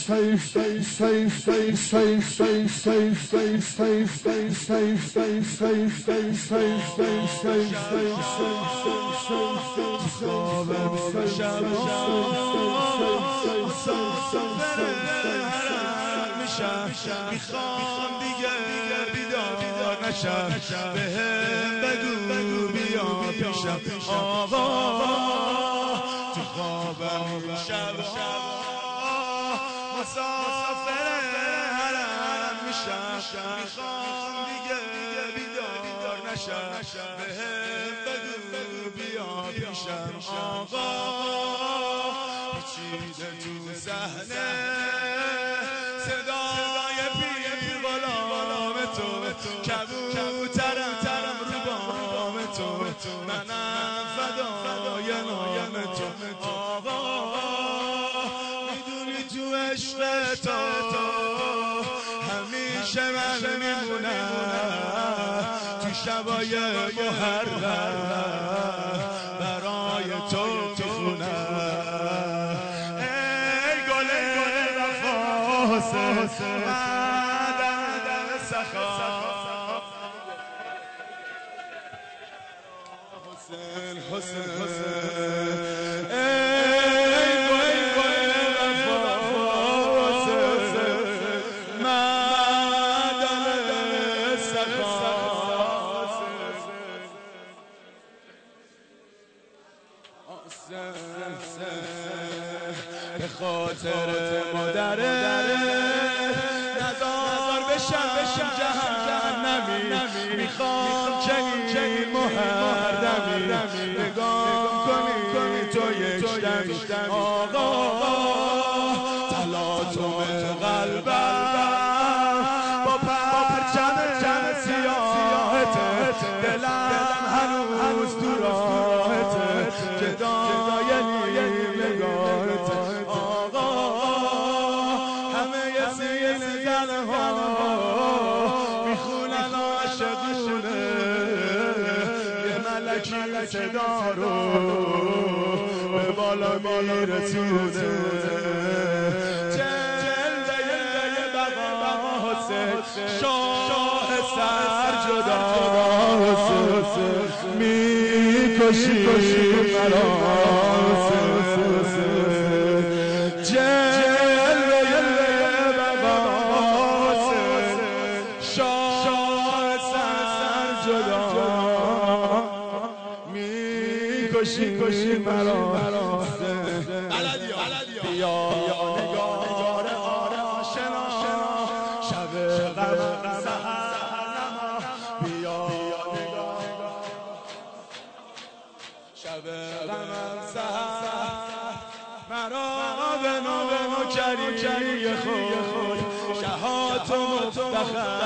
میخوام دیگه بیدار نشم بهم بگو بیا پیشم آقا تو خوابم شبا مسافر حرم میشم میخوام دیگه بیدار نشم بهم بگو بیا پیشم آقا پیچیده تو صحنه صدای پیر غلام تو کبوترم رو بام تو منم فدای نام تو آقا میدونی تو عشق تو همیشه من میمونم تو شبای محرم برای تو میخونم ای گل وفا معدن سخا حسین ای گل وفا معدن سخا به خاطر مادره نزار بشم جهنمی میخوام که این محرمی نگاه کنی تو یک دمی آقا تلاطم قلبم با پرچم سیاهته دلم هنوز تو راهته جدای نگاهت آقا همه سین زنها میخونن عاشقونه یه ملکی صدا رو به بالا میرسونه جلوه بقا شاه سر جدا میکشی مرا جلوه بقا شاه سر جدا میکشی مرا بیا نگار آشنا شب غم سحر بیا شب غم سحر مرا به نوکری خود شهات و مفتخر